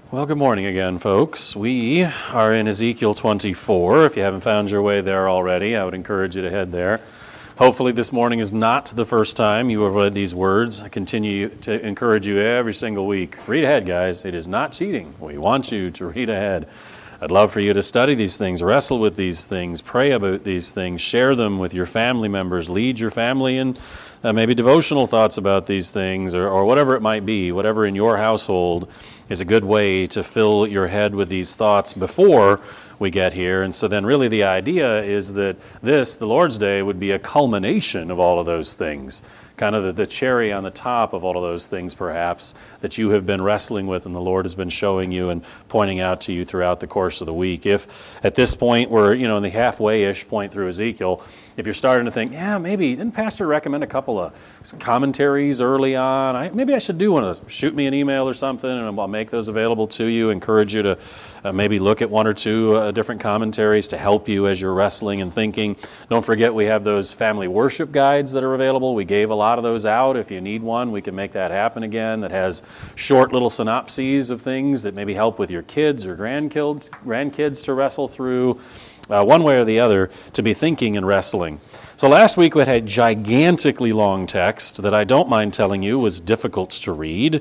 Well, good morning again, folks. We are in Ezekiel 24. If you haven't found your way there already, I would encourage you to head there. Hopefully this morning is not the first time you have read these words. I continue to encourage you every single week. Read ahead, guys. It is not cheating. We want you to read ahead. I'd love for you to study these things, wrestle with these things, pray about these things, share them with your family members, lead your family in maybe devotional thoughts about these things, or whatever it might be. Whatever in your household is a good way to fill your head with these thoughts before we get here. And so then really the idea is that the Lord's Day, would be a culmination of all of those things, kind of the cherry on the top of all of those things perhaps that you have been wrestling with and the Lord has been showing you and pointing out to you throughout the course of the week. If at this point we're in the halfway-ish point through Ezekiel, if you're starting to think, maybe, didn't Pastor recommend a couple of commentaries early on? Maybe I should do one of those. Shoot me an email or something and I'll make those available to you. Encourage you to maybe look at one or two different commentaries to help you as you're wrestling and thinking. Don't forget we have those family worship guides that are available. We gave a lot of those out. If you need one, we can make that happen again, that has short little synopses of things that maybe help with your kids or grandkids to wrestle through one way or the other, to be thinking and wrestling. So last week we had a gigantically long text that I don't mind telling you was difficult to read.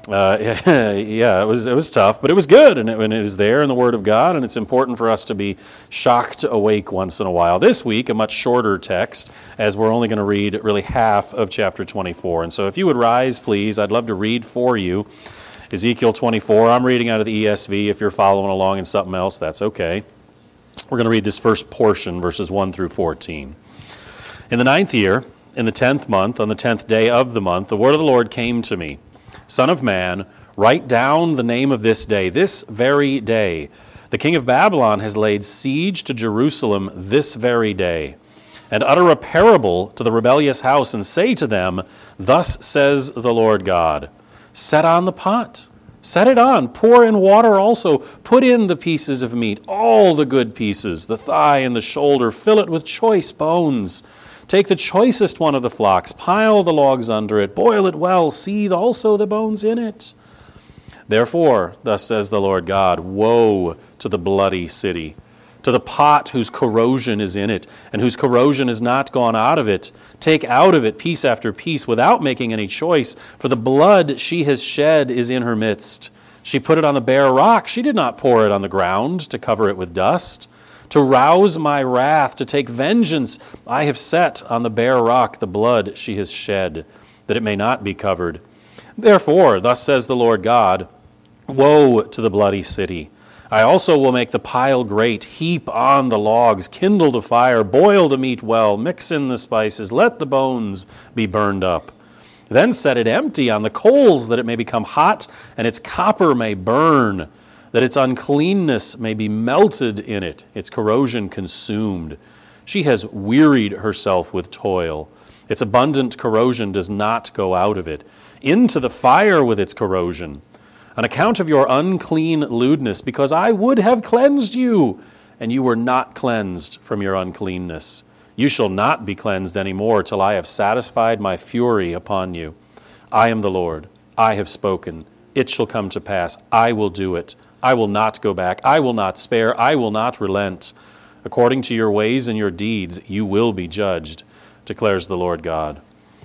It was tough, but it was good, and it is there in the Word of God, and it's important for us to be shocked awake once in a while. This week, a much shorter text, as we're only going to read really half of chapter 24. And so if you would rise, please, I'd love to read for you Ezekiel 24. I'm reading out of the ESV. If you're following along in something else, that's okay. We're going to read this first portion, verses 1 through 14. In the 9th year, in the 10th month, on the 10th day of the month, the word of the Lord came to me. Son of man, write down the name of this day, this very day. The king of Babylon has laid siege to Jerusalem this very day. And utter a parable to the rebellious house, and say to them, Thus says the Lord God, set on the pot, set it on, pour in water also, put in the pieces of meat, all the good pieces, the thigh and the shoulder, fill it with choice bones. Take the choicest one of the flocks, pile the logs under it, boil it well, seethe also the bones in it. Therefore, thus says the Lord God, woe to the bloody city, to the pot whose corrosion is in it, and whose corrosion is not gone out of it. Take out of it piece after piece, without making any choice, for the blood she has shed is in her midst. She put it on the bare rock, she did not pour it on the ground to cover it with dust. To rouse my wrath, to take vengeance, I have set on the bare rock the blood she has shed, that it may not be covered. Therefore, thus says the Lord God, woe to the bloody city. I also will make the pile great, heap on the logs, kindle the fire, boil the meat well, mix in the spices, let the bones be burned up. Then set it empty on the coals, that it may become hot, and its copper may burn, that its uncleanness may be melted in it, its corrosion consumed. She has wearied herself with toil. Its abundant corrosion does not go out of it. Into the fire with its corrosion. On account of your unclean lewdness, because I would have cleansed you, and you were not cleansed from your uncleanness. You shall not be cleansed any more till I have satisfied my fury upon you. I am the Lord. I have spoken. It shall come to pass. I will do it. I will not go back. I will not spare. I will not relent. According to your ways and your deeds, you will be judged, declares the Lord God.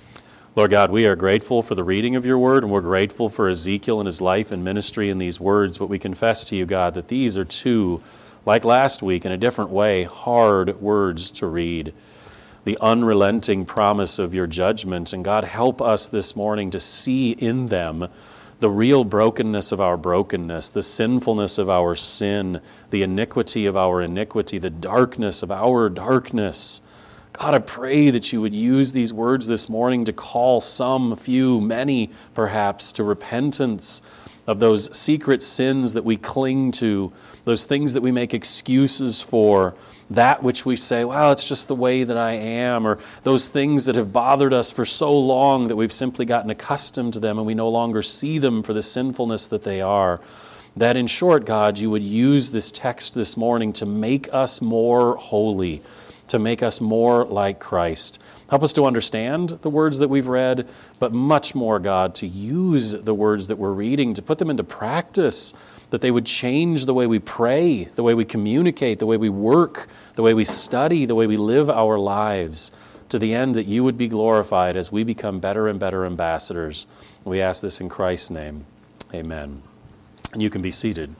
Lord God, we are grateful for the reading of your word, and we're grateful for Ezekiel and his life and ministry in these words. But we confess to you, God, that these are two, like last week in a different way, hard words to read. The unrelenting promise of your judgment. And God, help us this morning to see in them the real brokenness of our brokenness, the sinfulness of our sin, the iniquity of our iniquity, the darkness of our darkness. God, I pray that you would use these words this morning to call some, few, many, perhaps, to repentance of those secret sins that we cling to, those things that we make excuses for, that which we say, well, it's just the way that I am, or those things that have bothered us for so long that we've simply gotten accustomed to them and we no longer see them for the sinfulness that they are. That in short, God, you would use this text this morning to make us more holy, to make us more like Christ. Help us to understand the words that we've read, but much more, God, to use the words that we're reading, to put them into practice, that they would change the way we pray, the way we communicate, the way we work, the way we study, the way we live our lives, to the end that you would be glorified as we become better and better ambassadors. We ask this in Christ's name. Amen. And you can be seated.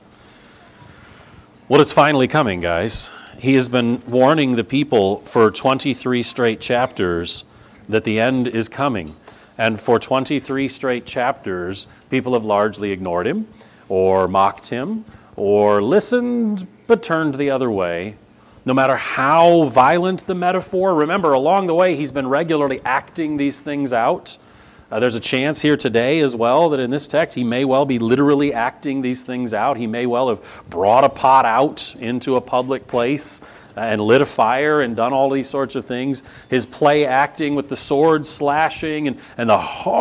Well, it's finally coming, guys. He has been warning the people for 23 straight chapters that the end is coming. And for 23 straight chapters, people have largely ignored him, or mocked him, or listened but turned the other way. No matter how violent the metaphor, remember, along the way, he's been regularly acting these things out. There's a chance here today as well that in this text, he may well be literally acting these things out. He may well have brought a pot out into a public place and lit a fire and done all these sorts of things. His play acting with the sword slashing and the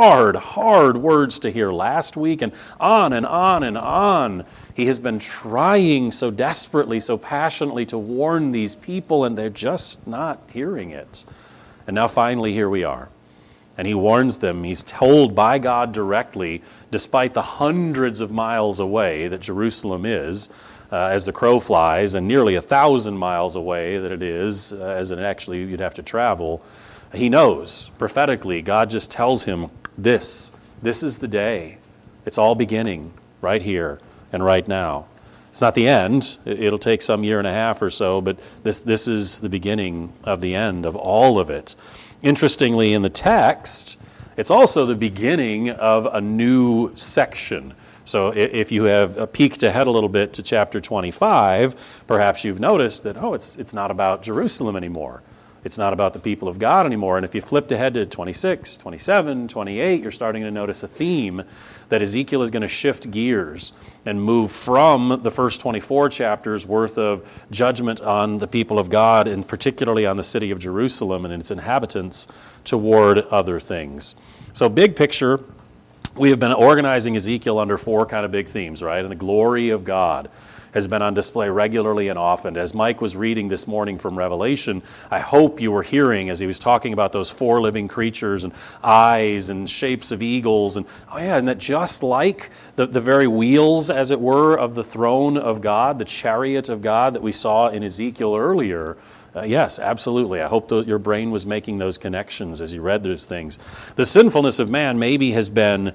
hard words to hear last week, and on and on and on. He has been trying so desperately, so passionately to warn these people, and they're just not hearing it. And now finally here we are. And he warns them. He's told by God directly, despite the hundreds of miles away that Jerusalem is, as the crow flies, and nearly 1,000 miles away that it is, as it actually you'd have to travel. He knows, prophetically, God just tells him, this is the day. It's all beginning right here and right now. It's not the end. It'll take some year and a half or so, but this is the beginning of the end of all of it. Interestingly, in the text, it's also the beginning of a new section. So if you have peeked ahead a little bit to chapter 25, perhaps you've noticed that, it's not about Jerusalem anymore. It's not about the people of God anymore. And if you flipped ahead to 26, 27, 28, you're starting to notice a theme that Ezekiel is going to shift gears and move from the first 24 chapters worth of judgment on the people of God, and particularly on the city of Jerusalem and its inhabitants, toward other things. So big picture, we have been organizing Ezekiel under four kind of big themes, right? And the glory of God has been on display regularly and often. As Mike was reading this morning from Revelation, I hope you were hearing as he was talking about those four living creatures and eyes and shapes of eagles. And and that just like the very wheels, as it were, of the throne of God, the chariot of God that we saw in Ezekiel earlier, yes, absolutely. I hope your brain was making those connections as you read those things. The sinfulness of man has been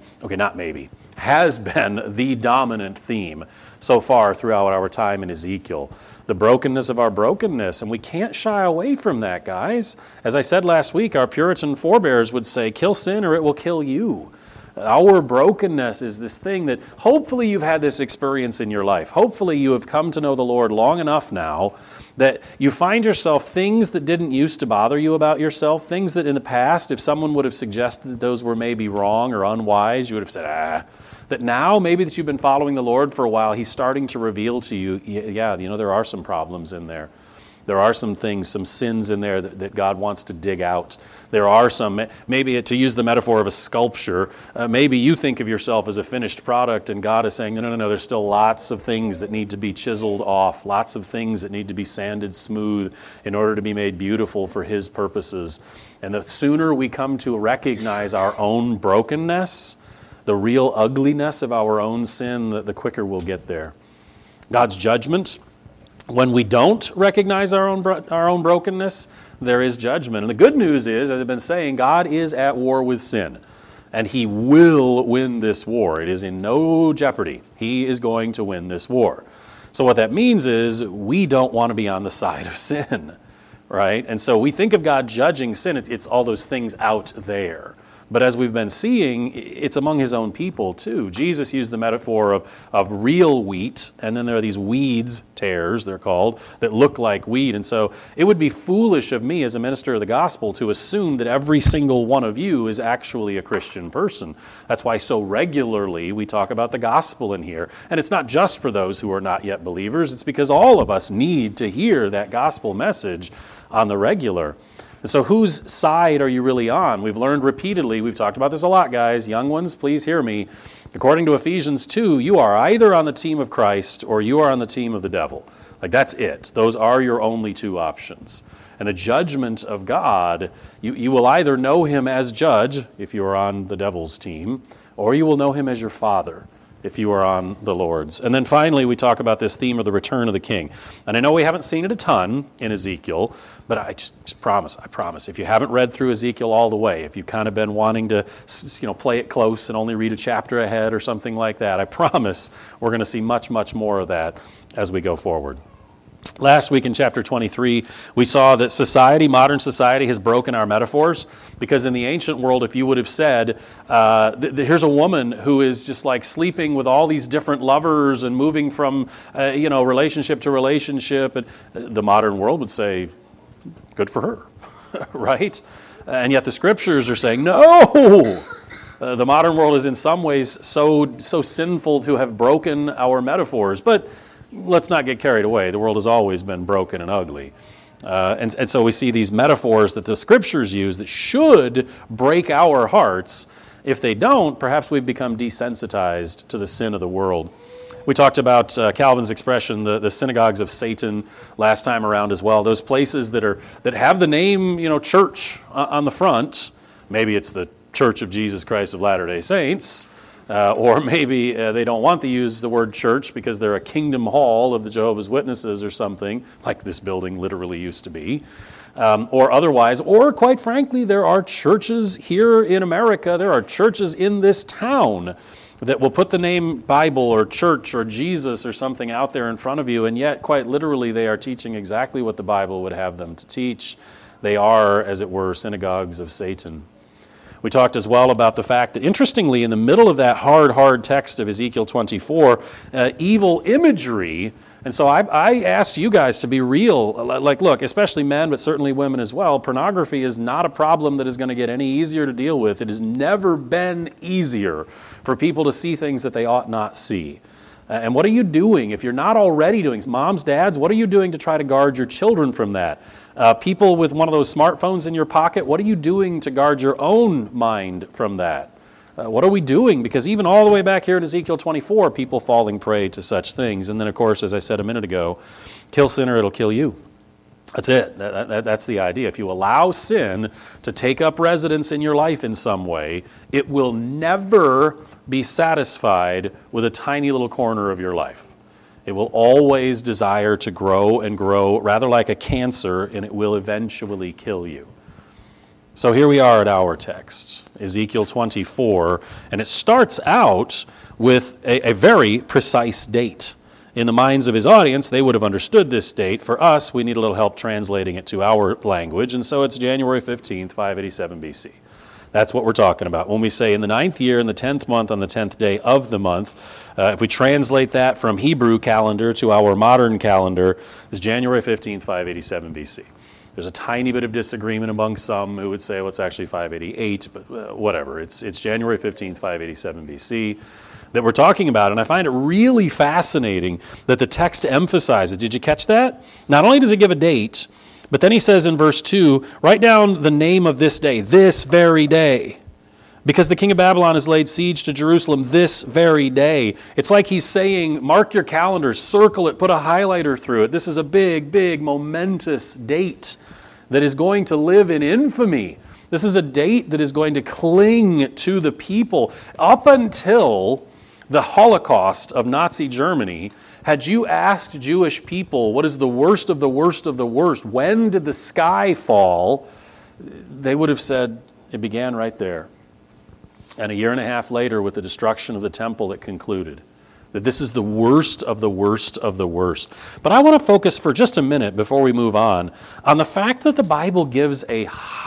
the dominant theme so far throughout our time in Ezekiel. The brokenness of our brokenness, and we can't shy away from that, guys. As I said last week, our Puritan forebears would say, kill sin or it will kill you. Our brokenness is this thing that hopefully you've had this experience in your life. Hopefully you have come to know the Lord long enough now that you find yourself things that didn't used to bother you about yourself, things that in the past, if someone would have suggested that those were maybe wrong or unwise, you would have said, that now maybe that you've been following the Lord for a while, he's starting to reveal to you, there are some problems in there. There are some things, some sins in there that God wants to dig out. There are some, maybe to use the metaphor of a sculpture, maybe you think of yourself as a finished product and God is saying, no, there's still lots of things that need to be chiseled off, lots of things that need to be sanded smooth in order to be made beautiful for his purposes. And the sooner we come to recognize our own brokenness, the real ugliness of our own sin, the quicker we'll get there. God's judgment, when we don't recognize our own brokenness, there is judgment. And the good news is, as I've been saying, God is at war with sin. And he will win this war. It is in no jeopardy. He is going to win this war. So what that means is we don't want to be on the side of sin, right? And so we think of God judging sin. It's all those things out there. But as we've been seeing, it's among his own people too. Jesus used the metaphor of real wheat, and then there are these weeds, tares they're called, that look like wheat. And so it would be foolish of me as a minister of the gospel to assume that every single one of you is actually a Christian person. That's why so regularly we talk about the gospel in here. And it's not just for those who are not yet believers. It's because all of us need to hear that gospel message on the regular. And so whose side are you really on? We've learned repeatedly, we've talked about this a lot, guys. Young ones, please hear me. According to Ephesians 2, you are either on the team of Christ or you are on the team of the devil. Like, that's it. Those are your only two options. And the judgment of God, you will either know him as judge if you are on the devil's team, or you will know him as your father if you are on the Lord's. And then finally, we talk about this theme of the return of the king. And I know we haven't seen it a ton in Ezekiel, but I just promise, if you haven't read through Ezekiel all the way, if you've kind of been wanting to, play it close and only read a chapter ahead or something like that, I promise we're going to see much, much more of that as we go forward. Last week in chapter 23, we saw that modern society has broken our metaphors, because in the ancient world, if you would have said, here's a woman who is just like sleeping with all these different lovers and moving from, relationship to relationship, and the modern world would say, good for her, right? And yet the scriptures are saying, no! The modern world is in some ways so sinful to have broken our metaphors, but let's not get carried away. The world has always been broken and ugly. And so we see these metaphors that the scriptures use that should break our hearts. If they don't, perhaps we've become desensitized to the sin of the world. We talked about Calvin's expression, the synagogues of Satan, last time around as well. Those places that have the name, church on the front. Maybe it's the Church of Jesus Christ of Latter-day Saints. Or maybe they don't want to use the word church because they're a kingdom hall of the Jehovah's Witnesses or something, like this building literally used to be, or otherwise. Or quite frankly, there are churches here in America, there are churches in this town that will put the name Bible or church or Jesus or something out there in front of you, and yet quite literally they are teaching exactly what the Bible would have them to teach. They are, as it were, synagogues of Satan. We talked as well about the fact that, interestingly, in the middle of that hard text of Ezekiel 24, evil imagery, and so I asked you guys to be real. Like, look, especially men, but certainly women as well, pornography is not a problem that is going to get any easier to deal with. It has never been easier for people to see things that they ought not see. And what are you doing if you're not already doing? Moms, dads, what are you doing to try to guard your children from that? People with one of those smartphones in your pocket, what are you doing to guard your own mind from that? What are we doing? Because even all the way back here in Ezekiel 24, people falling prey to such things. And then, of course, as I said a minute ago, kill sin or it'll kill you. That's it. That's the idea. If you allow sin to take up residence in your life in some way, it will never be satisfied with a tiny little corner of your life. It will always desire to grow and grow, rather like a cancer, and it will eventually kill you. So here we are at our text, Ezekiel 24, and it starts out with a very precise date. In the minds of his audience, they would have understood this date. For us, we need a little help translating it to our language, and so it's January 15th, 587 BC. That's what we're talking about. When we say in the 9th year, in the 10th month, on the 10th day of the month, if we translate that from Hebrew calendar to our modern calendar, it's January 15th, 587 BC. There's a tiny bit of disagreement among some who would say, well, it's actually 588, but whatever. It's January 15th, 587 BC that we're talking about. And I find it really fascinating that the text emphasizes. Did you catch that? Not only does it give a date, but then he says in verse 2, write down the name of this day, this very day, because the king of Babylon has laid siege to Jerusalem this very day. It's like he's saying, mark your calendars, circle it, put a highlighter through it. This is a big, big, momentous date that is going to live in infamy. This is a date that is going to cling to the people. Up until the Holocaust of Nazi Germany, had you asked Jewish people, what is the worst of the worst of the worst? When did the sky fall? They would have said, it began right there. And a year and a half later, with the destruction of the temple, it concluded. That this is the worst of the worst of the worst. But I want to focus for just a minute before we move on the fact that the Bible gives a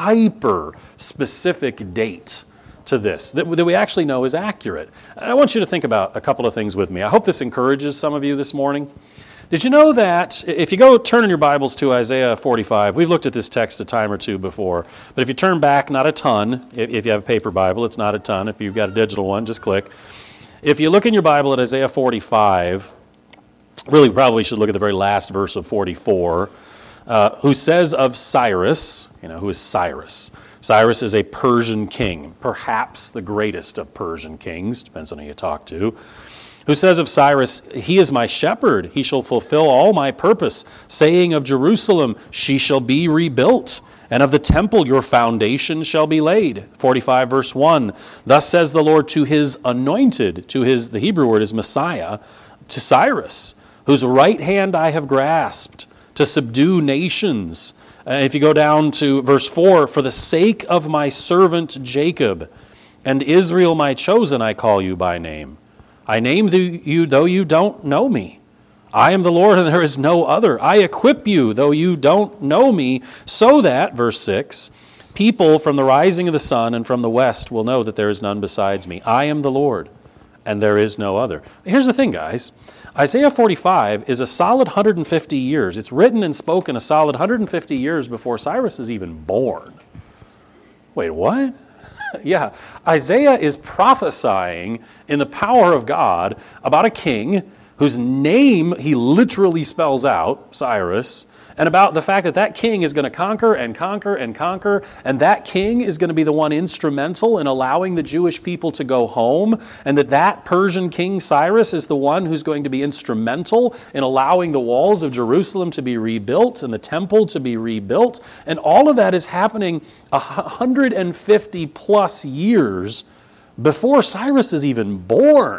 hyper-specific date to this that we actually know is accurate. And I want you to think about a couple of things with me. I hope this encourages some of you this morning. Did you know that if you go turn in your Bibles to Isaiah 45, we've looked at this text a time or two before, but if you turn back, not a ton, if you have a paper Bible, it's not a ton. If you've got a digital one, just click. If you look in your Bible at Isaiah 45, really probably should look at the very last verse of 44, who says of Cyrus, who is Cyrus? Cyrus is a Persian king, perhaps the greatest of Persian kings, depends on who you talk to, who says of Cyrus, he is my shepherd, he shall fulfill all my purpose, saying of Jerusalem, she shall be rebuilt, and of the temple your foundation shall be laid. 45 verse 1, thus says the Lord to his anointed, the Hebrew word is Messiah, to Cyrus, whose right hand I have grasped, to subdue nations. If you go down to verse 4, for the sake of my servant Jacob, and Israel my chosen, I call you by name. I name you though you don't know me. I am the Lord and there is no other. I equip you though you don't know me, so that, verse 6, people from the rising of the sun and from the west will know that there is none besides me. I am the Lord and there is no other. Here's the thing, guys. Isaiah 45 is a solid 150 years. It's written and spoken a solid 150 years before Cyrus is even born. Wait, what? Yeah, Isaiah is prophesying in the power of God about a king whose name he literally spells out, Cyrus, and about the fact that that king is going to conquer and conquer and conquer, and that king is going to be the one instrumental in allowing the Jewish people to go home, and that Persian king Cyrus is the one who's going to be instrumental in allowing the walls of Jerusalem to be rebuilt and the temple to be rebuilt, and all of that is happening 150 plus years before Cyrus is even born.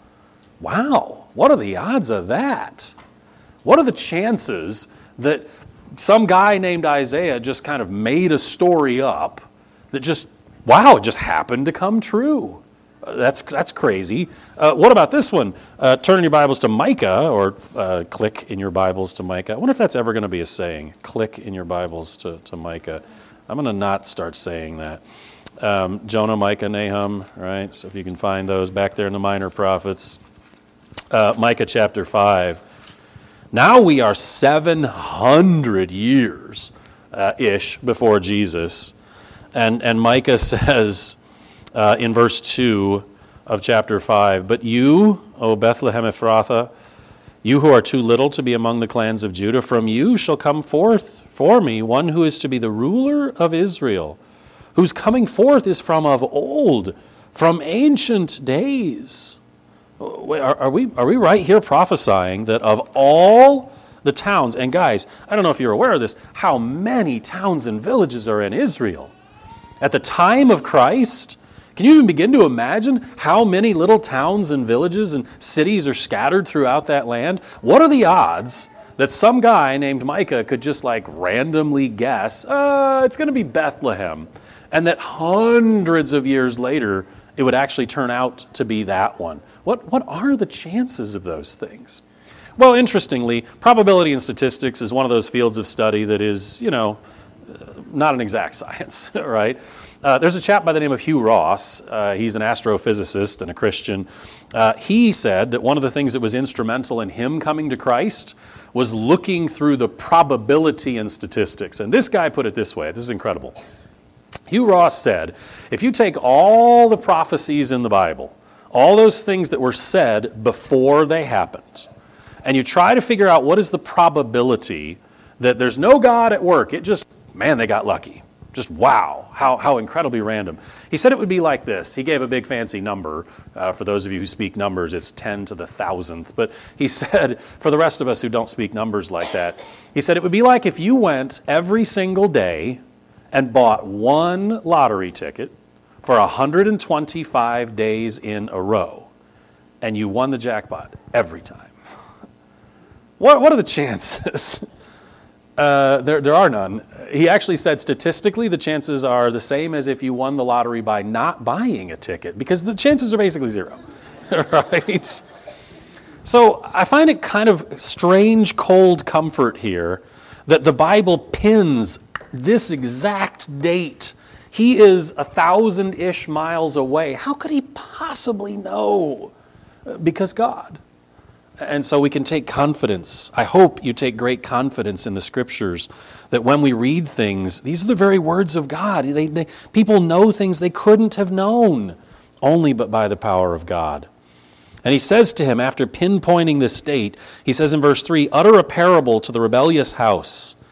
Wow, what are the odds of that? What are the chances that some guy named Isaiah just kind of made a story up that just, wow, it just happened to come true? That's crazy. What about this one? Turn in your Bibles to Micah, or click in your Bibles to Micah. I wonder if that's ever going to be a saying, click in your Bibles to Micah. I'm going to not start saying that. Jonah, Micah, Nahum, right? So if you can find those back there in the minor prophets. Micah chapter 5. Now we are 700 years ish before Jesus. And Micah says in verse 2 of chapter 5, but you, O Bethlehem Ephrathah, you who are too little to be among the clans of Judah, from you shall come forth for me one who is to be the ruler of Israel, whose coming forth is from of old, from ancient days. Are we right here prophesying that of all the towns, and guys, I don't know if you're aware of this, how many towns and villages are in Israel? At the time of Christ, can you even begin to imagine how many little towns and villages and cities are scattered throughout that land? What are the odds that some guy named Micah could just randomly guess, it's going to be Bethlehem, and that hundreds of years later, it would actually turn out to be that one? What are the chances of those things? Well, interestingly, probability and statistics is one of those fields of study that is, not an exact science, right? There's a chap by the name of Hugh Ross. He's an astrophysicist and a Christian. He said that one of the things that was instrumental in him coming to Christ was looking through the probability and statistics. And this guy put it this way. This is incredible. Hugh Ross said, if you take all the prophecies in the Bible, all those things that were said before they happened, and you try to figure out what is the probability that there's no God at work, it just, man, they got lucky. Just wow, how incredibly random. He said it would be like this. He gave a big fancy number. For those of you who speak numbers, it's 10 to the 1,000th. But he said, for the rest of us who don't speak numbers like that, he said it would be like if you went every single day and bought one lottery ticket for 125 days in a row, and you won the jackpot every time. What are the chances? There are none. He actually said statistically the chances are the same as if you won the lottery by not buying a ticket, because the chances are basically zero, right? So I find it kind of strange, cold comfort here that the Bible pins this exact date. He is 1,000-ish miles away. How could he possibly know? Because God. And so we can take confidence. I hope you take great confidence in the Scriptures, that when we read things, these are the very words of God. People know things they couldn't have known, only but by the power of God. And he says to him, after pinpointing this date, he says in verse 3, utter a parable to the rebellious house.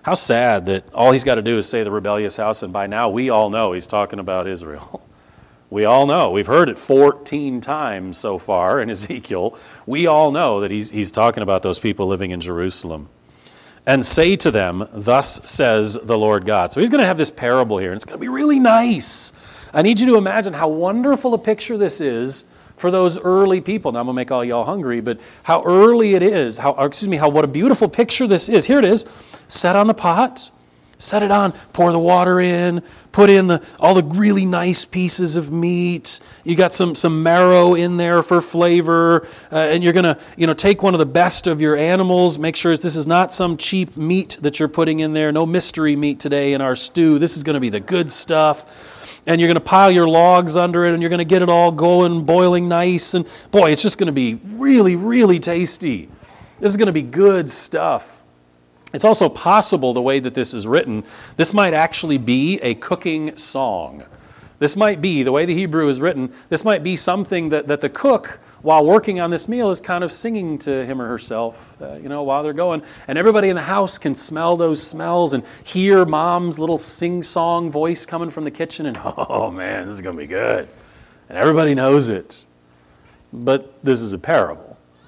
How sad that all he's got to do is say the rebellious house, and by now we all know he's talking about Israel. We all know. We've heard it 14 times so far in Ezekiel. We all know that he's talking about those people living in Jerusalem. And say to them, thus says the Lord God. So he's going to have this parable here, and it's going to be really nice. I need you to imagine how wonderful a picture this is for those early people. Now I'm going to make all y'all hungry, but how early it is, what a beautiful picture this is. Here it is. Set on the pot, set it on, pour the water in, put in all the really nice pieces of meat. You got some marrow in there for flavor, and you're going to take one of the best of your animals. Make sure this is not some cheap meat that you're putting in there. No mystery meat today in our stew. This is going to be the good stuff. And you're going to pile your logs under it, and you're going to get it all going, boiling nice. And boy, it's just going to be really, really tasty. This is going to be good stuff. It's also possible, the way that this is written, this might actually be a cooking song. This might be, the way the Hebrew is written, this might be something that the cook, while working on this meal, is kind of singing to him or herself, while they're going. And everybody in the house can smell those smells and hear Mom's little sing-song voice coming from the kitchen, and oh man, this is going to be good. And everybody knows it. But this is a parable.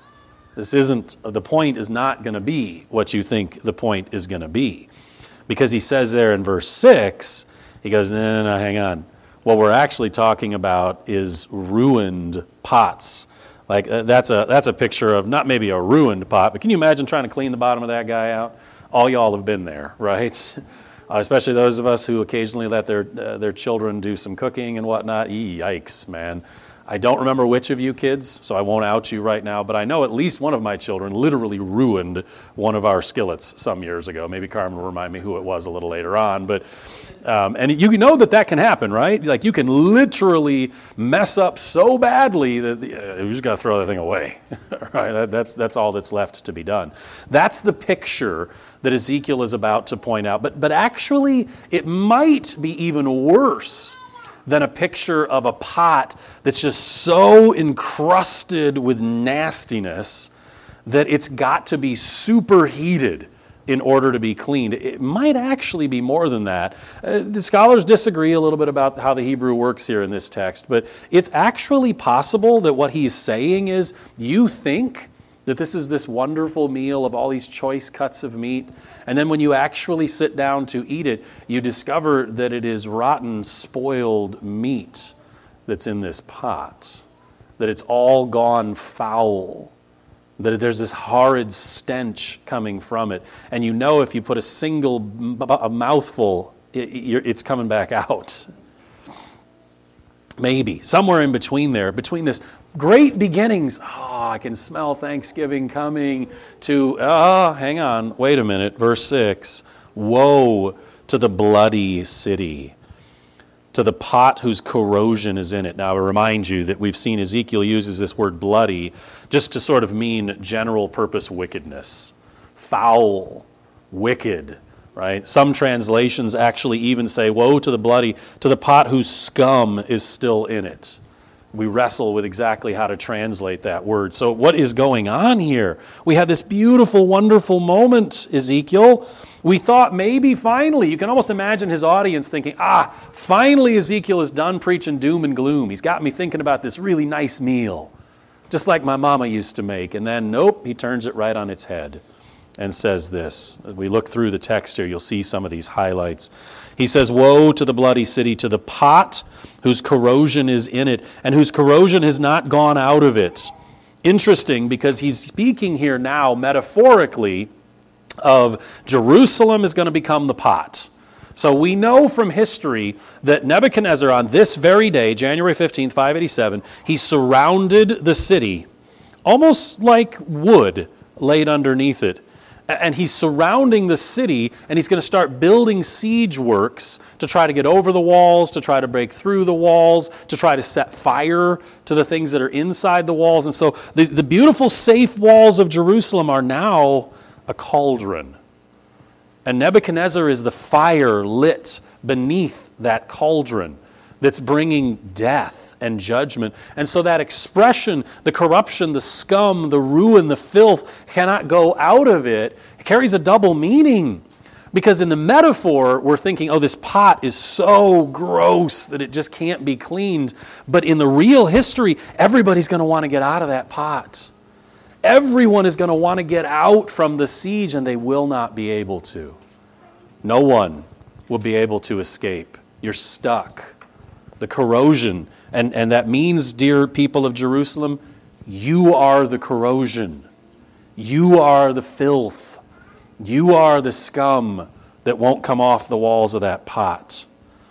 The point is not going to be what you think the point is going to be. Because he says there in verse 6, he goes, no, hang on. What we're actually talking about is ruined pots. Like that's a picture of not maybe a ruined pot, but can you imagine trying to clean the bottom of that guy out? All y'all have been there, right? Especially those of us who occasionally let their children do some cooking and whatnot. Yikes, man. I don't remember which of you kids, so I won't out you right now, but I know at least one of my children literally ruined one of our skillets some years ago. Maybe Carmen will remind me who it was a little later on. But and you know that can happen, right? Like you can literally mess up so badly that you just got to throw that thing away, right? That's all that's left to be done. That's the picture that Ezekiel is about to point out. But actually, it might be even worse than a picture of a pot that's just so encrusted with nastiness that it's got to be superheated in order to be cleaned. It might actually be more than that. The scholars disagree a little bit about how the Hebrew works here in this text, but it's actually possible that what he's saying is, you think that this is this wonderful meal of all these choice cuts of meat, and then when you actually sit down to eat it, you discover that it is rotten, spoiled meat that's in this pot, that it's all gone foul, that there's this horrid stench coming from it, and you know if you put a mouthful, it's coming back out. Maybe, somewhere in between there, between this great beginnings, I can smell Thanksgiving coming, to, hang on, wait a minute, verse 6, woe to the bloody city, to the pot whose corrosion is in it. Now, I remind you that we've seen Ezekiel uses this word bloody just to sort of mean general purpose wickedness, foul, wicked, right? Some translations actually even say, woe to the bloody, to the pot whose scum is still in it. We wrestle with exactly how to translate that word. So what is going on here? We had this beautiful, wonderful moment, Ezekiel. We thought maybe finally, you can almost imagine his audience thinking, finally Ezekiel is done preaching doom and gloom. He's got me thinking about this really nice meal, just like my mama used to make. And then, nope, he turns it right on its head and says this. As we look through the text here, you'll see some of these highlights. He says, woe to the bloody city, to the pot whose corrosion is in it, and whose corrosion has not gone out of it. Interesting, because he's speaking here now metaphorically of Jerusalem is going to become the pot. So we know from history that Nebuchadnezzar, on this very day, January 15th, 587, he surrounded the city, almost like wood laid underneath it. And he's surrounding the city, and he's going to start building siege works to try to get over the walls, to try to break through the walls, to try to set fire to the things that are inside the walls. And so the beautiful, safe walls of Jerusalem are now a cauldron. And Nebuchadnezzar is the fire lit beneath that cauldron that's bringing death and judgment. And so that expression, the corruption, the scum, the ruin, the filth, cannot go out of it. It carries a double meaning. Because in the metaphor, we're thinking, oh, this pot is so gross that it just can't be cleaned. But in the real history, everybody's going to want to get out of that pot. Everyone is going to want to get out from the siege, and they will not be able to. No one will be able to escape. You're stuck. The corrosion. And that means, dear people of Jerusalem, you are the corrosion. You are the filth. You are the scum that won't come off the walls of that pot.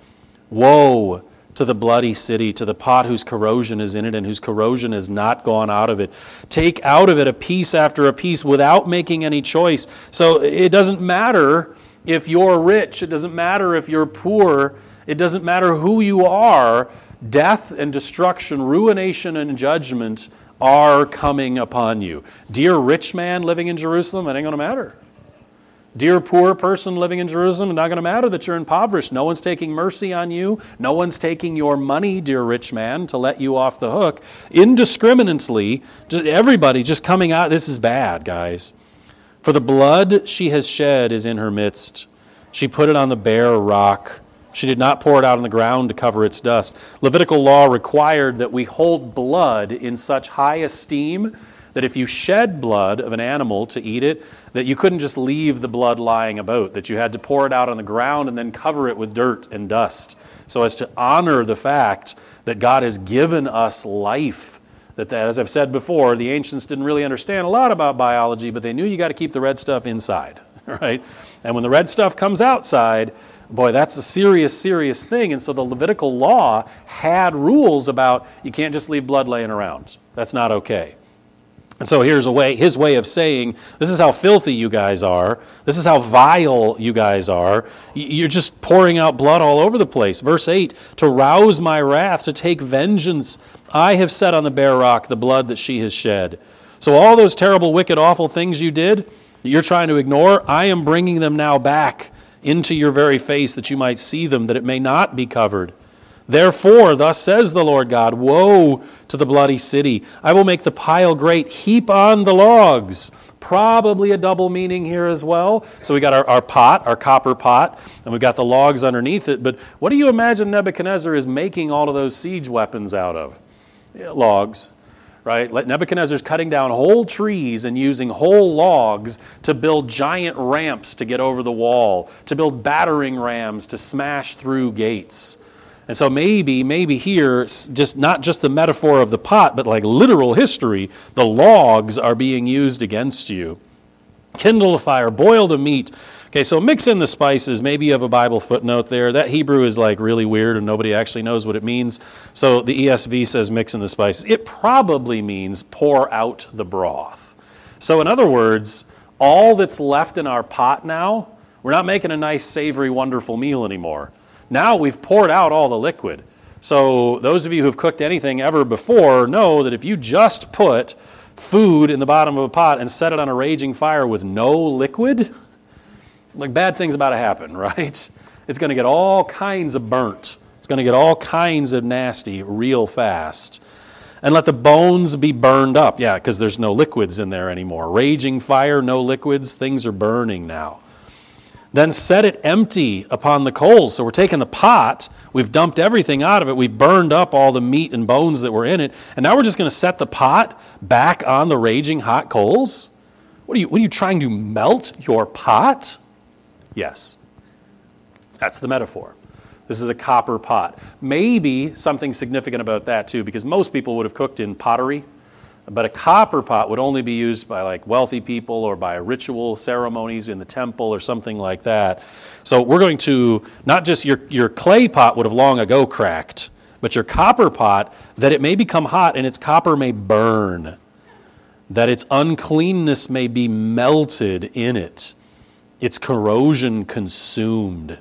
Woe to the bloody city, to the pot whose corrosion is in it and whose corrosion has not gone out of it. Take out of it a piece after a piece without making any choice. So it doesn't matter if you're rich. It doesn't matter if you're poor. It doesn't matter who you are. Death and destruction, ruination and judgment are coming upon you. Dear rich man living in Jerusalem, it ain't going to matter. Dear poor person living in Jerusalem, it's not going to matter that you're impoverished. No one's taking mercy on you. No one's taking your money, dear rich man, to let you off the hook. Indiscriminately, everybody just coming out. This is bad, guys. For the blood she has shed is in her midst. She put it on the bare rock. She did not pour it out on the ground to cover its dust. Levitical law required that we hold blood in such high esteem that if you shed blood of an animal to eat it, that you couldn't just leave the blood lying about, that you had to pour it out on the ground and then cover it with dirt and dust, so as to honor the fact that God has given us life. That, as I've said before, the ancients didn't really understand a lot about biology, but they knew you got to keep the red stuff inside, right? And when the red stuff comes outside, boy, that's a serious, serious thing. And so the Levitical law had rules about you can't just leave blood laying around. That's not okay. And so here's his way of saying, this is how filthy you guys are. This is how vile you guys are. You're just pouring out blood all over the place. Verse 8, to rouse my wrath, to take vengeance. I have set on the bare rock the blood that she has shed. So all those terrible, wicked, awful things you did that you're trying to ignore, I am bringing them now back into your very face that you might see them, that it may not be covered. Therefore, thus says the Lord God, woe to the bloody city. I will make the pile great, heap on the logs. Probably a double meaning here as well. So we got our pot, our copper pot, and we've got the logs underneath it. But what do you imagine Nebuchadnezzar is making all of those siege weapons out of? Logs, right? Nebuchadnezzar's cutting down whole trees and using whole logs to build giant ramps to get over the wall, to build battering rams to smash through gates. And so maybe here, just not just the metaphor of the pot, but like literal history, the logs are being used against you. Kindle a fire, boil the meat. Okay, so mix in the spices. Maybe you have a Bible footnote there. That Hebrew is like really weird and nobody actually knows what it means. So the ESV says mix in the spices. It probably means pour out the broth. So in other words, all that's left in our pot now, we're not making a nice, savory, wonderful meal anymore. Now we've poured out all the liquid. So those of you who've cooked anything ever before know that if you just put food in the bottom of a pot and set it on a raging fire with no liquid, like bad things about to happen, right? It's going to get all kinds of burnt. It's going to get all kinds of nasty real fast. And let the bones be burned up. Yeah, because there's no liquids in there anymore. Raging fire, no liquids, things are burning now. Then set it empty upon the coals. So we're taking the pot, we've dumped everything out of it, we've burned up all the meat and bones that were in it, and now we're just going to set the pot back on the raging hot coals? What are you trying to melt your pot? Yes. That's the metaphor. This is a copper pot. Maybe something significant about that too, because most people would have cooked in pottery. But a copper pot would only be used by like wealthy people or by ritual ceremonies in the temple or something like that. So we're going to, not just your clay pot would have long ago cracked, but your copper pot, that it may become hot and its copper may burn, that its uncleanness may be melted in it, its corrosion consumed.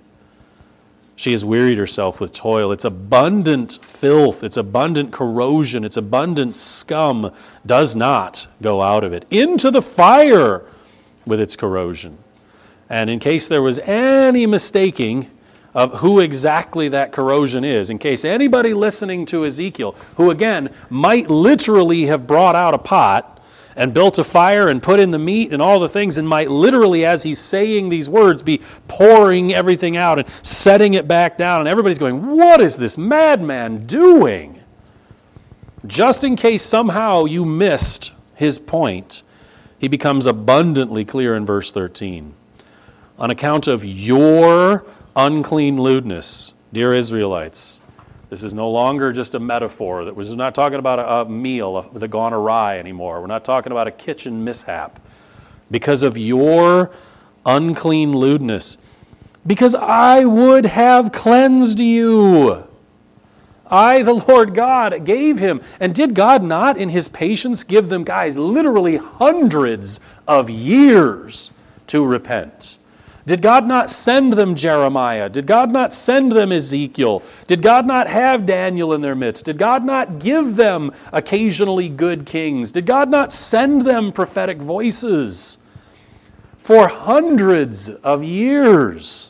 She has wearied herself with toil. Its abundant filth, its abundant corrosion, its abundant scum does not go out of it. Into the fire with its corrosion. And in case there was any mistaking of who exactly that corrosion is, in case anybody listening to Ezekiel, who again might literally have brought out a pot and built a fire and put in the meat and all the things, and might literally, as he's saying these words, be pouring everything out and setting it back down. And everybody's going, what is this madman doing? Just in case somehow you missed his point, he becomes abundantly clear in verse 13. On account of your unclean lewdness, dear Israelites, this is no longer just a metaphor. That we're not talking about a meal that gone awry anymore. We're not talking about a kitchen mishap. Because of your unclean lewdness, because I would have cleansed you. I, the Lord God, gave him. And did God not, in his patience, give them, guys, literally hundreds of years to repent? Did God not send them Jeremiah? Did God not send them Ezekiel? Did God not have Daniel in their midst? Did God not give them occasionally good kings? Did God not send them prophetic voices for hundreds of years?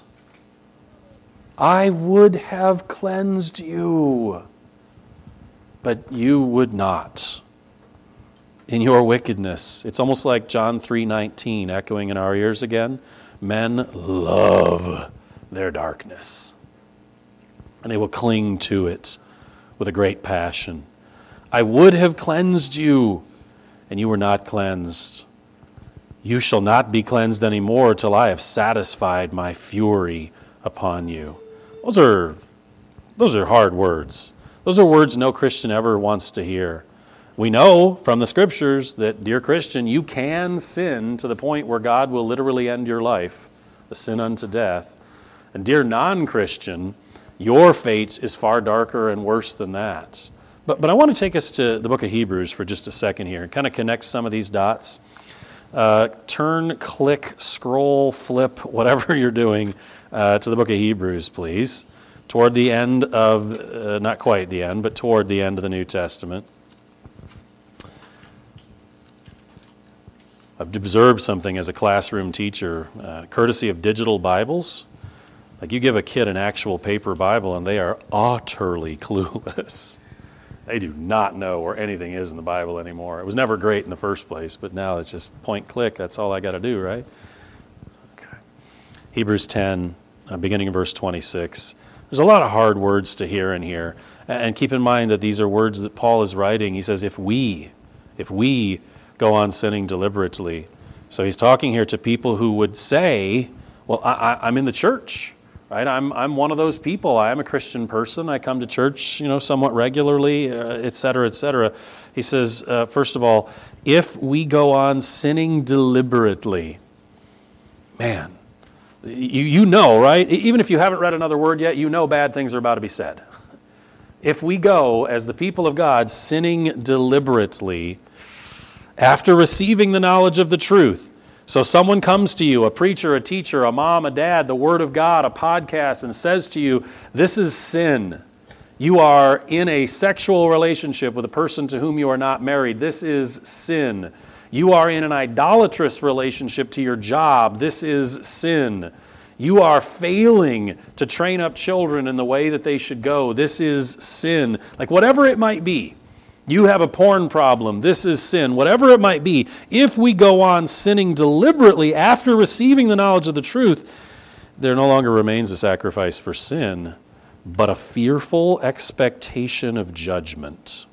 I would have cleansed you, but you would not. In your wickedness. It's almost like John 3:19 echoing in our ears again. Men love their darkness, and they will cling to it with a great passion. I would have cleansed you, and you were not cleansed. You shall not be cleansed anymore till I have satisfied my fury upon you. Those are hard words. Those are words no Christian ever wants to hear. We know from the Scriptures that, dear Christian, you can sin to the point where God will literally end your life, a sin unto death. And dear non-Christian, your fate is far darker and worse than that. But I want to take us to the book of Hebrews for just a second here and kind of connect some of these dots. Turn, click, scroll, flip, whatever you're doing to the book of Hebrews, please. Toward the end of, not quite the end, but toward the end of the New Testament. I've observed something as a classroom teacher, courtesy of digital Bibles. Like you give a kid an actual paper Bible and they are utterly clueless. They do not know where anything is in the Bible anymore. It was never great in the first place, but now it's just point, click. That's all I got to do, right? Okay. Hebrews 10, beginning in verse 26. There's a lot of hard words to hear in here. And keep in mind that these are words that Paul is writing. He says, if we go on sinning deliberately. So he's talking here to people who would say, well, I'm in the church, right? I'm one of those people. I am a Christian person. I come to church, somewhat regularly, et cetera, et cetera. He says, first of all, if we go on sinning deliberately, man, you know, right? Even if you haven't read another word yet, you know bad things are about to be said. If we go, as the people of God, sinning deliberately, after receiving the knowledge of the truth. So someone comes to you, a preacher, a teacher, a mom, a dad, the Word of God, a podcast, and says to you, this is sin. You are in a sexual relationship with a person to whom you are not married. This is sin. You are in an idolatrous relationship to your job. This is sin. You are failing to train up children in the way that they should go. This is sin. Like whatever it might be. You have a porn problem. This is sin. Whatever it might be, if we go on sinning deliberately after receiving the knowledge of the truth, there no longer remains a sacrifice for sin, but a fearful expectation of judgment.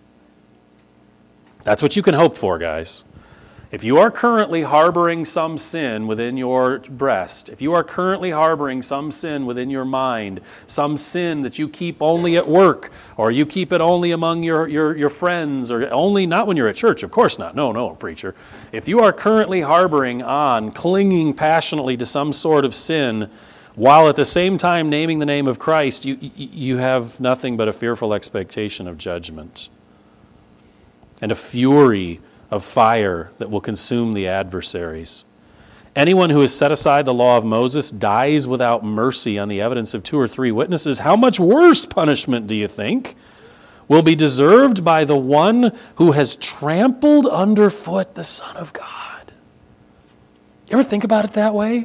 That's what you can hope for, guys. If you are currently harboring some sin within your breast, if you are currently harboring some sin within your mind, some sin that you keep only at work, or you keep it only among your friends, or only not when you're at church, of course not. No, preacher. If you are currently harboring on, clinging passionately to some sort of sin, while at the same time naming the name of Christ, you have nothing but a fearful expectation of judgment and a fury of fire that will consume the adversaries. Anyone who has set aside the law of Moses dies without mercy on the evidence of 2 or 3 witnesses. How much worse punishment, do you think, will be deserved by the one who has trampled underfoot the Son of God? You ever think about it that way?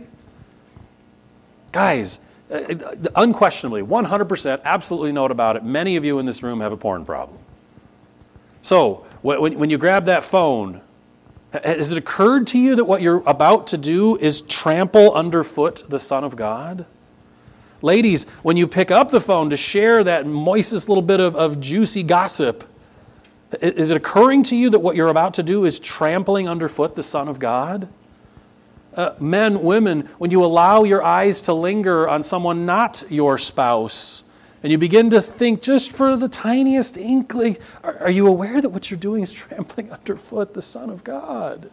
Guys, unquestionably, 100%, absolutely note about it, many of you in this room have a porn problem. So, when you grab that phone, Has it occurred to you that what you're about to do is trample underfoot the Son of God? Ladies, when you pick up the phone to share that moistest little bit of juicy gossip, is it occurring to you that what you're about to do is trampling underfoot the Son of God? Men, women, when you allow your eyes to linger on someone not your spouse, and you begin to think just for the tiniest inkling, are you aware that what you're doing is trampling underfoot the Son of God?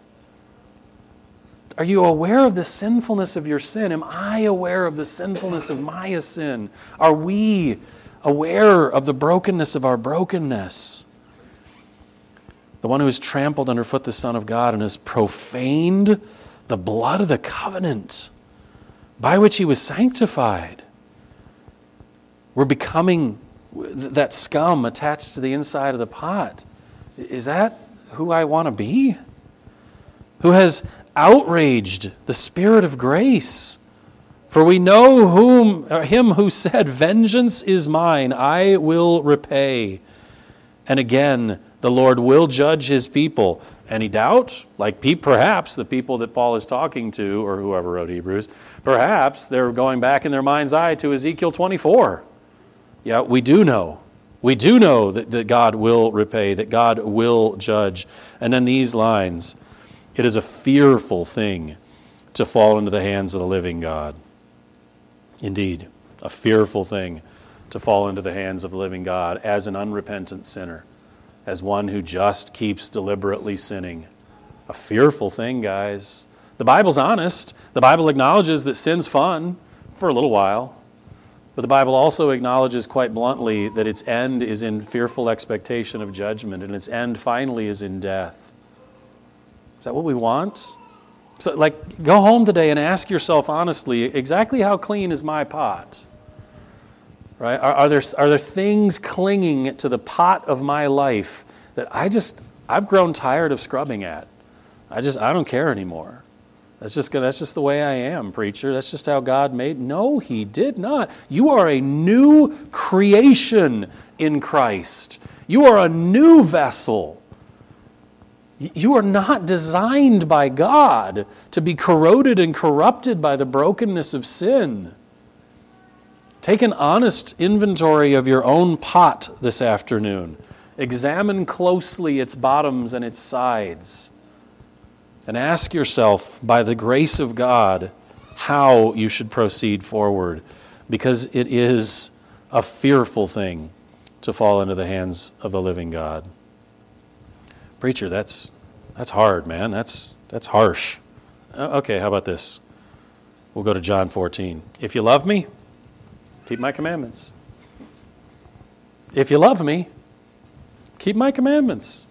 Are you aware of the sinfulness of your sin? Am I aware of the sinfulness of my sin? Are we aware of the brokenness of our brokenness? The one who has trampled underfoot the Son of God and has profaned the blood of the covenant by which he was sanctified. We're becoming that scum attached to the inside of the pot. Is that who I want to be? Who has outraged the Spirit of grace? For we know him who said, "Vengeance is mine, I will repay." And again, the Lord will judge his people. Any doubt? Like perhaps the people that Paul is talking to, or whoever wrote Hebrews, perhaps they're going back in their mind's eye to Ezekiel 24. Yeah, we do know. We do know that God will repay, that God will judge. And then these lines, it is a fearful thing to fall into the hands of the living God. Indeed, a fearful thing to fall into the hands of the living God as an unrepentant sinner, as one who just keeps deliberately sinning. A fearful thing, guys. The Bible's honest. The Bible acknowledges that sin's fun for a little while. But the Bible also acknowledges quite bluntly that its end is in fearful expectation of judgment, and its end finally is in death. Is that what we want? So, go home today and ask yourself honestly, exactly how clean is my pot? Right? Are there things clinging to the pot of my life that I've grown tired of scrubbing at? I don't care anymore. That's just the way I am, preacher. That's just how God made. No, he did not. You are a new creation in Christ. You are a new vessel. You are not designed by God to be corroded and corrupted by the brokenness of sin. Take an honest inventory of your own pot this afternoon. Examine closely its bottoms and its sides. And ask yourself, by the grace of God, how you should proceed forward. Because it is a fearful thing to fall into the hands of the living God. Preacher, that's hard, man. That's harsh. Okay, how about this? We'll go to John 14. If you love me, keep my commandments. If you love me, keep my commandments.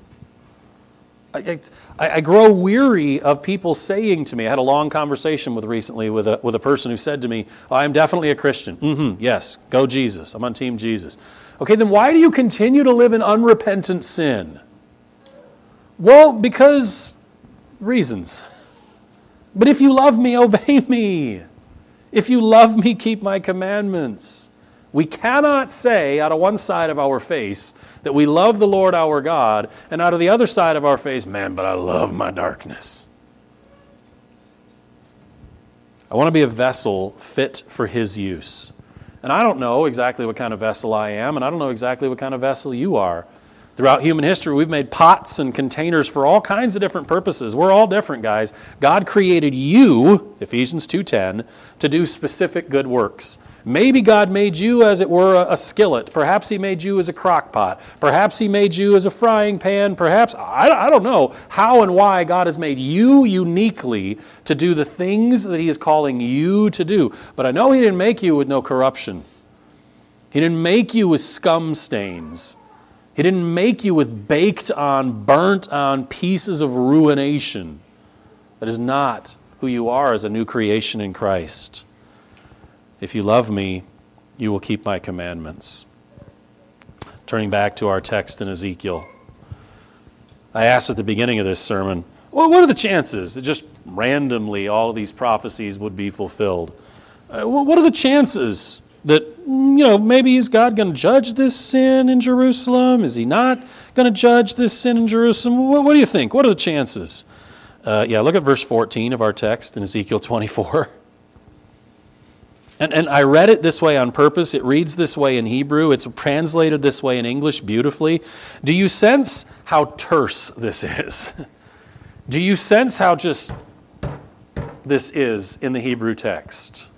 I grow weary of people saying to me, I had a long conversation recently with a person who said to me, I'm definitely a Christian. Yes, go Jesus. I'm on team Jesus. Okay, then why do you continue to live in unrepentant sin? Well, because reasons. But if you love me, obey me. If you love me, keep my commandments. We cannot say out of one side of our face that we love the Lord our God, and out of the other side of our face, man, but I love my darkness. I want to be a vessel fit for his use. And I don't know exactly what kind of vessel I am, and I don't know exactly what kind of vessel you are. Throughout human history, we've made pots and containers for all kinds of different purposes. We're all different, guys. God created you, Ephesians 2:10, to do specific good works. Maybe God made you, as it were, a skillet. Perhaps he made you as a crock pot. Perhaps he made you as a frying pan. Perhaps, I don't know how and why God has made you uniquely to do the things that he is calling you to do. But I know he didn't make you with no corruption. He didn't make you with scum stains. He didn't make you with baked on, burnt on pieces of ruination. That is not who you are as a new creation in Christ. If you love me, you will keep my commandments. Turning back to our text in Ezekiel. I asked at the beginning of this sermon, well, what are the chances that just randomly all of these prophecies would be fulfilled? What are the chances that, maybe is God going to judge this sin in Jerusalem? Is he not going to judge this sin in Jerusalem? What do you think? What are the chances? Look at verse 14 of our text in Ezekiel 24. And I read it this way on purpose. It reads this way in Hebrew. It's translated this way in English beautifully. Do you sense how terse this is? Do you sense how just this is in the Hebrew text?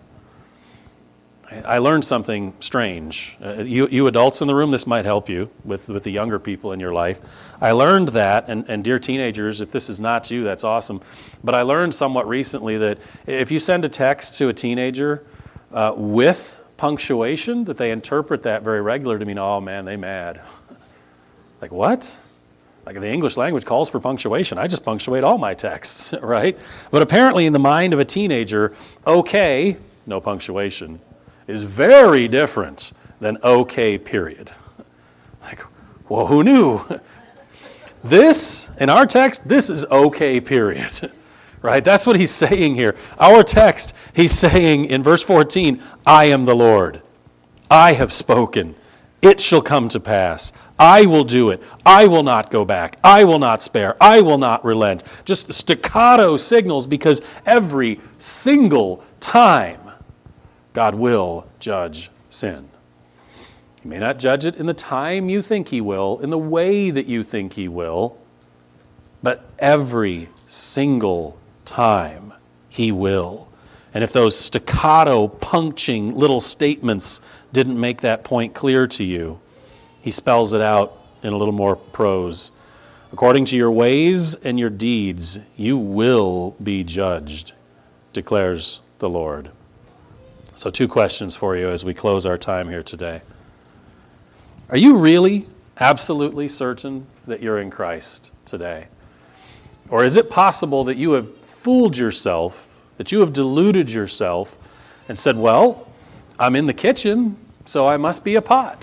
I learned something strange. You adults in the room, this might help you with the younger people in your life. I learned that, and dear teenagers, if this is not you, that's awesome. But I learned somewhat recently that if you send a text to a teenager with punctuation, that they interpret that very regular to mean, oh man, they mad. Like what? Like the English language calls for punctuation. I just punctuate all my texts, right? But apparently in the mind of a teenager, okay, no punctuation, is very different than okay, period. Like, well, who knew? This, in our text, this is okay, period. Right? That's what he's saying here. Our text, he's saying in verse 14, I am the Lord. I have spoken. It shall come to pass. I will do it. I will not go back. I will not spare. I will not relent. Just staccato signals, because every single time God will judge sin. He may not judge it in the time you think he will, in the way that you think he will, but every single time he will. And if those staccato, punching little statements didn't make that point clear to you, he spells it out in a little more prose. According to your ways and your deeds, you will be judged, declares the Lord. So 2 questions for you as we close our time here today. Are you really absolutely certain that you're in Christ today? Or is it possible that you have fooled yourself, that you have deluded yourself and said, well, I'm in the kitchen, so I must be a pot?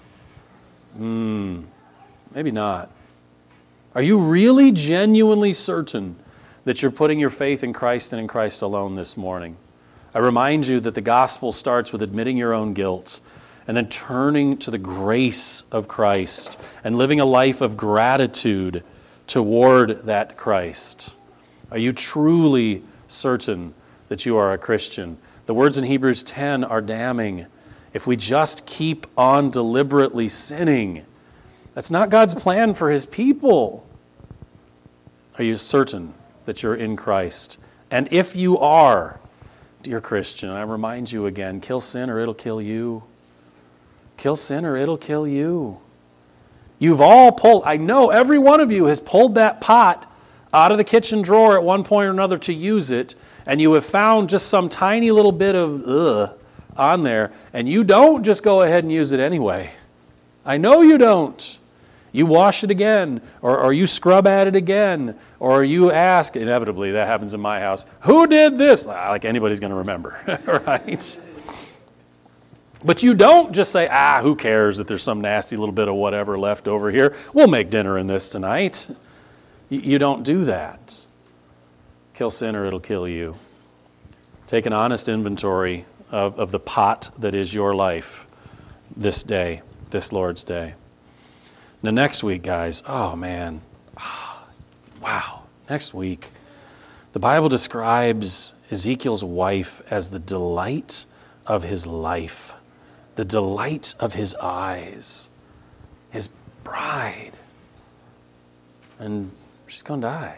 Maybe not. Are you really genuinely certain that you're putting your faith in Christ and in Christ alone this morning? I remind you that the gospel starts with admitting your own guilt and then turning to the grace of Christ and living a life of gratitude toward that Christ. Are you truly certain that you are a Christian? The words in Hebrews 10 are damning. If we just keep on deliberately sinning, that's not God's plan for his people. Are you certain that you're in Christ? And if you are, dear Christian, I remind you again, kill sin or it'll kill you. Kill sin or it'll kill you. You've all pulled, I know every one of you has pulled that pot out of the kitchen drawer at one point or another to use it, and you have found just some tiny little bit of on there, and you don't just go ahead and use it anyway. I know you don't. You wash it again, or you scrub at it again, or you ask, inevitably that happens in my house, who did this? Like anybody's going to remember, right? But you don't just say, who cares that there's some nasty little bit of whatever left over here? We'll make dinner in this tonight. You don't do that. Kill sin or it'll kill you. Take an honest inventory of the pot that is your life this day, this Lord's Day. Now next week, guys, oh man, wow, next week, the Bible describes Ezekiel's wife as the delight of his life, the delight of his eyes, his bride. And she's going to die.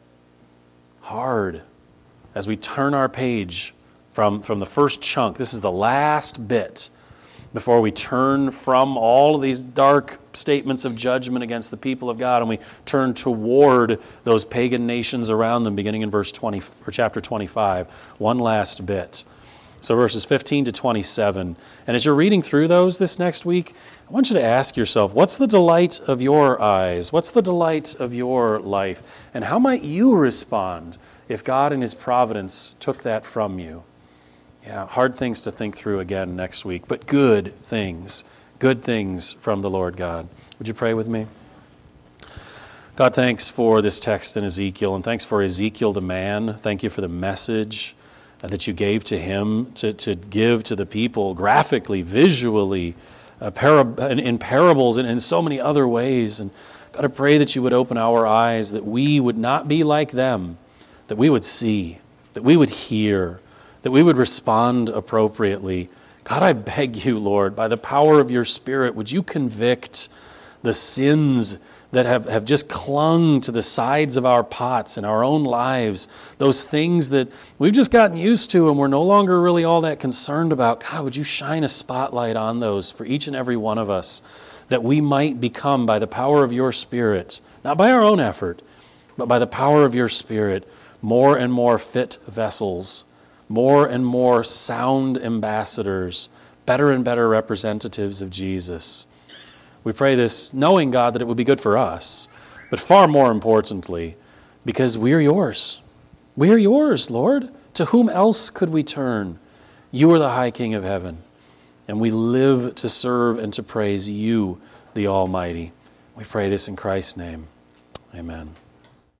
Hard. As we turn our page from the first chunk, this is the last bit before we turn from all of these dark statements of judgment against the people of God and we turn toward those pagan nations around them, beginning in verse 20 or chapter 25. One last bit. So verses 15 to 27. And as you're reading through those this next week, I want you to ask yourself, what's the delight of your eyes? What's the delight of your life? And how might you respond if God in his providence took that from you? Yeah, hard things to think through again next week, but good things from the Lord God. Would you pray with me? God, thanks for this text in Ezekiel, and thanks for Ezekiel the man. Thank you for the message that you gave to him to give to the people graphically, visually, in parables, and in so many other ways. And God, I pray that you would open our eyes, that we would not be like them, that we would see, that we would hear, that we would respond appropriately. God, I beg you, Lord, by the power of your Spirit, would you convict the sins that have just clung to the sides of our pots in our own lives, those things that we've just gotten used to and we're no longer really all that concerned about. God, would you shine a spotlight on those for each and every one of us, that we might become, by the power of your Spirit, not by our own effort, but by the power of your Spirit, more and more fit vessels, more and more sound ambassadors, better and better representatives of Jesus. We pray this knowing, God, that it would be good for us, but far more importantly, because we are yours. We are yours, Lord. To whom else could we turn? You are the high King of heaven, and we live to serve and to praise you, the Almighty. We pray this in Christ's name. Amen.